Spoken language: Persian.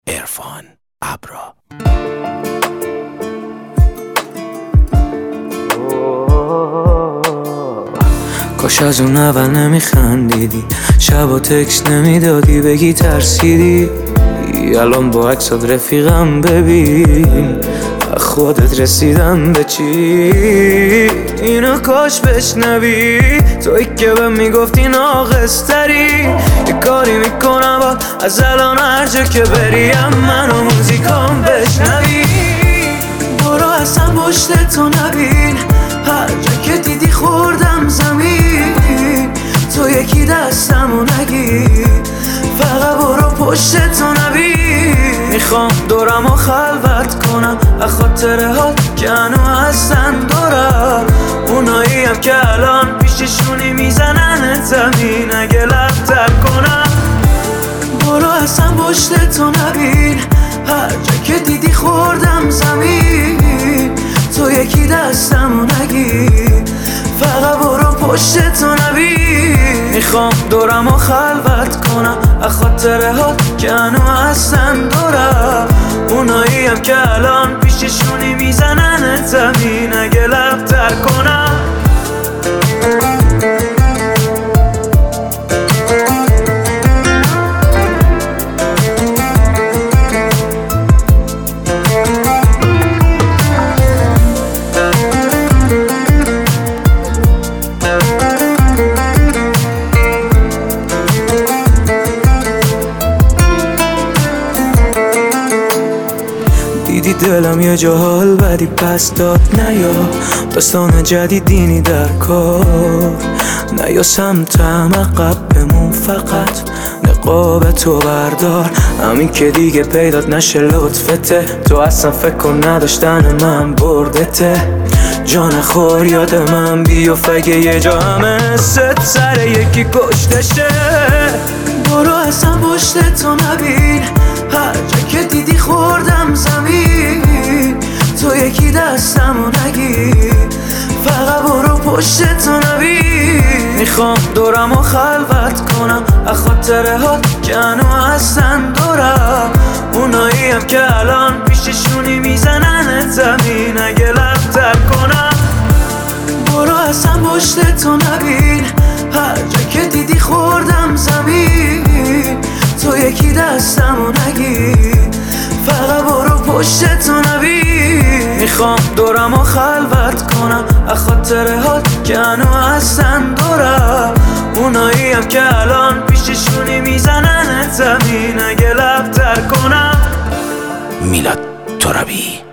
عرفان ابرا. کاش از اون اول نمیخندیدی، شبا تکس نمیدادی بگی ترسیدی. الان با عکسات رفیقم ببین، خودت رسیدم به چی. اینو کاش بشنوی توی که به میگفتی ناقصتری. یه کاری میکنم با از الان هر جا که بریم منو موزیکام بشنوی. برو اصلا پشت تو نبین، هر جا که دیدی خوردم زمین. تو یکی دستمو نگیر، فقط برو پشت تو نبین. میخوام دورمو خلوت کنم از خاطره ها که هنو هستن دورم. اونایی هم که الان پیششونی میزنن زمین، اگه لبتر کنم برو اصلا پشت تو نبین. هر جا که دیدی خوردم زمین. تو یکی دستمو نگیر، فقط برو پشت تو نبین. میخوام دورمو خلوت کنم از خاطره ها که هنو هستن دورم. اونایی هم که الان پیششونی میزنن زمین، اگه لبتر کنم دیدی دلم یه جا حال بدی پس داد. نیا داستان جدیدینی در کار، نیا سمتم عقب بمون، فقط نقاب تو بردار. همین که دیگه پیدات نشه لطفته، تو اصلا فکر کن نداشتن من بردته. جان خور یاد من بیفت اگه یه جا همه ست سر یکی کشتشه. برو اصلا پشت تو نبین، هر جا که دیدی خوردم زمین. تو یکی دستمو نگیر، فقط برو پشت تو نبین. میخوام دورمو خلوت کنم از خاطره ها که هنو هستن دورم. اونایی هم که الان پیششونی میزنن زمین، اگه لبتر کنم برو اصلا پشت تو نبین. هر جا که دیدی خوردم زمین. تو یکی دستمو نگیر، فقط برو پشت تو نبین. میخوام دورمو خلوت کنم از خاطره ها که هنو هستن دورم. اونایی هم که الان پیششونی میزنن زمین، اگه لبتر کنم میلاد ترابی.